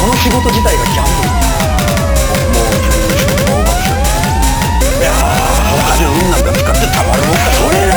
その仕事自体がギャンブル。もう自分の仕事も大爆笑。いやー、お金の運なんか使ってたまるもんか。それ